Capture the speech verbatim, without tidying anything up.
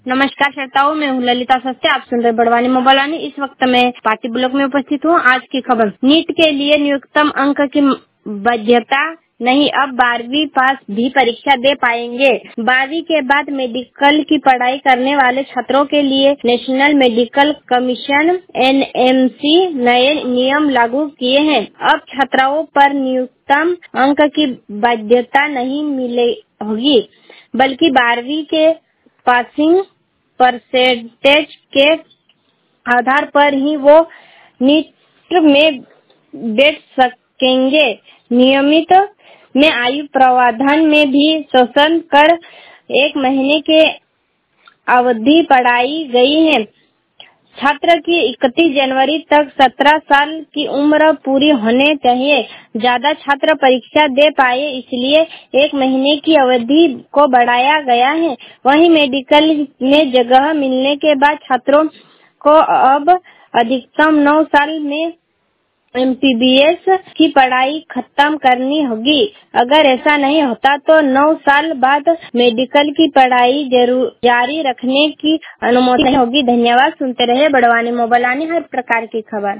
नमस्कार श्रोताओं, मैं हूँ ललिता सस्ते। आप सुन रहे बड़वानी मोबाइल। इस वक्त मैं पार्टी ब्लॉक में उपस्थित हूँ। आज की खबर, नीट के लिए न्यूनतम अंक की वैधता नहीं, अब बारहवीं पास भी परीक्षा दे पाएंगे। बारहवीं के बाद मेडिकल की पढ़ाई करने वाले छात्रों के लिए national medical commission N M C नए नियम लागू किए हैं। अब छात्राओं पर न्यूनतम अंक की वैधता नहीं मिले होगी, बल्कि बारहवीं के पासिंग परसेंटेज के आधार पर ही वो नीट में बैठ सकेंगे। नियमित में आयु प्रावधान में भी शोषण कर एक महीने के अवधि बढ़ाई गई है। छात्र की इकतीस जनवरी तक सत्रह साल की उम्र पूरी होने चाहिए। ज्यादा छात्र परीक्षा दे पाए, इसलिए एक महीने की अवधि को बढ़ाया गया है। वहीं मेडिकल में जगह मिलने के बाद छात्रों को अब अधिकतम नौ साल में एम बी बी एस की पढ़ाई खत्म करनी होगी। अगर ऐसा नहीं होता तो नौ साल बाद मेडिकल की पढ़ाई जारी रखने की अनुमति नहीं होगी। धन्यवाद। सुनते रहे बड़वानी मोबाइल, हर प्रकार की खबर।